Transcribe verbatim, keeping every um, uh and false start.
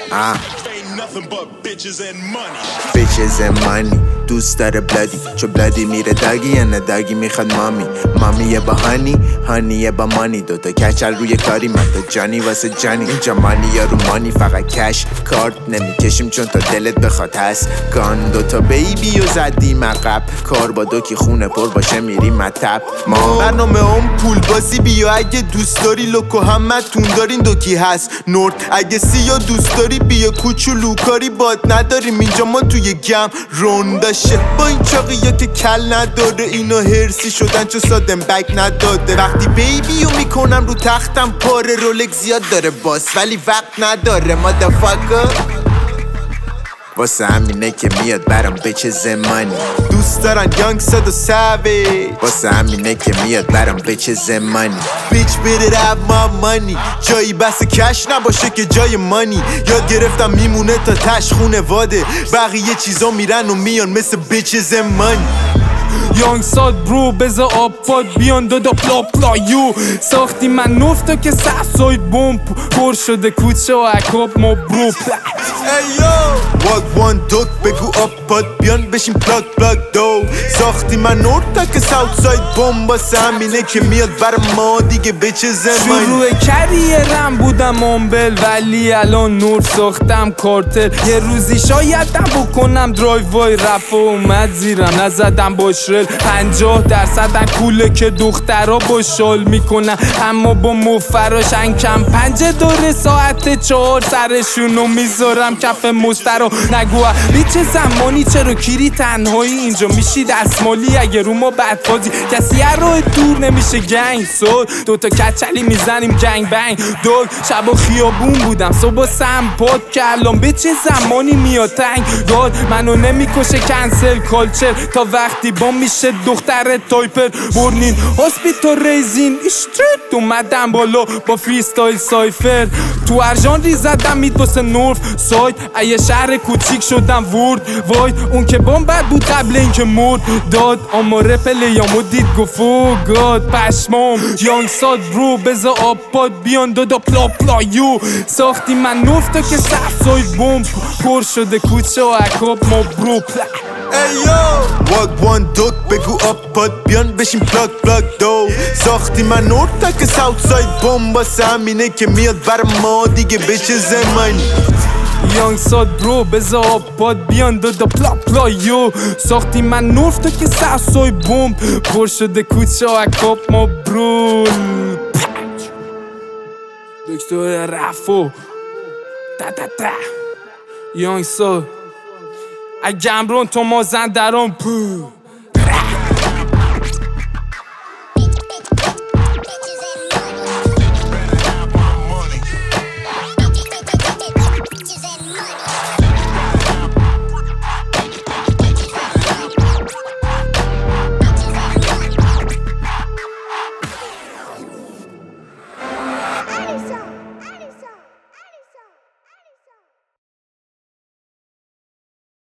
آه bitches and money دوست داره بلادی چو بلادی میره داگی یا نه داگی میخواد مامی مامیه با هانی هانیه با مانی دوتا کچل روی کاری من تا جانی واسه جانی اینجا مانی یا رو مانی فقط کش کارت نمیکشیم چون تا دلت بخواد هست گان دوتا بیبی و زدیم عقب کار با دو کی خونه پر باشه میریم مطب ما برنامه هم پول بازی بیا اگه دوست داری لوکو همتون دارین دو کی هست نورد اگه سیا دوست داری بیا کوچولو کاری باد نداریم اینجا ما توی گم رونداشه با این چاقیه که کل نداره اینا هرسی شدن چه سادم بک نداده وقتی بیبیو میکنم رو تختم پاره رولک زیاد داره باس ولی وقت نداره مادافاکر واسه همینه که میاد برام بچه زمانی دوست دارن یانگ صد و سوی واسه همینه که میاد برام بچه زمانی بیچ بیره رب ما مانی جایی بس کش نباشه که جای مانی یاد گرفتم میمونه تا تش خونه واده بقیه چیزا میرن و میان مثل بچه زمانی یانگ ساد برو بزا آباد بیان دادا پلا پلا یو ساختی من نفتا که سفساید بومپ پر شده کوچه و اکاب ما برو ایو واگ وان دوت بگو آباد بیان بشیم پلاک پلاک دو ساختی من نورتا که ساوت ساید بوم واسه همینه که میاد بر ما دیگه بچه زمان شروع کریرم بودم آمبل ولی الان نور ساختم کارتر یه روزی شایدم بکنم درایو وای رپ و اومد زیرم نزدم باشرل پنجاه درصدن کوله که دخترها با شال میکنن اما با مفراش انکم پنجه داره ساعت چهار سرشونو میذارم کف مسترا نگو بیچه زمانی چرا کیری تنهایی اینجا میشی دستمالی اگه رو ما بدفازی کسی هر راه دور نمیشه گنگ سود دوتا کچلی میزنیم گنگ بنگ دوگ شب و خیابون بودم صبح سم پاد که الان بیچه زمانی میاد تنگ داد منو نمیکشه کنسل کالچر تا وقتی با میشه دختر تایپر برنین هاسپیتال ریزین اشتریت اومدم بالا با فریستایل سایفر تو هر ژانری زدم مید واسه نورف ساید ایه شهر کوچیک شدم ورد وای اون که بام بد بود قبل اینکه مرد داد آماره پلیامو دید گفت او گاد پشمام یانگ ساد برو بزا آباد بیان دادا پلا پلا یو ساختی من نفتا که سفساید بوم پر شده کوچه و اکاب ما برو ایو واگ وان دوت بگو آباد بیان بشیم پلاک پلاک دو ساختی من نورتا که ساوت ساید بوم واسه همینه که میاد بر ما دیگه بچه زمانی یانگ ساد برو بزا آباد بیان دادا پلا پلا یو ساختی من نورتا که سفسای بوم پر شده کوچه و اکاب ما برول دکتر رفو تا تا تا یانگ ساد اگه امرون تو مازن درام پو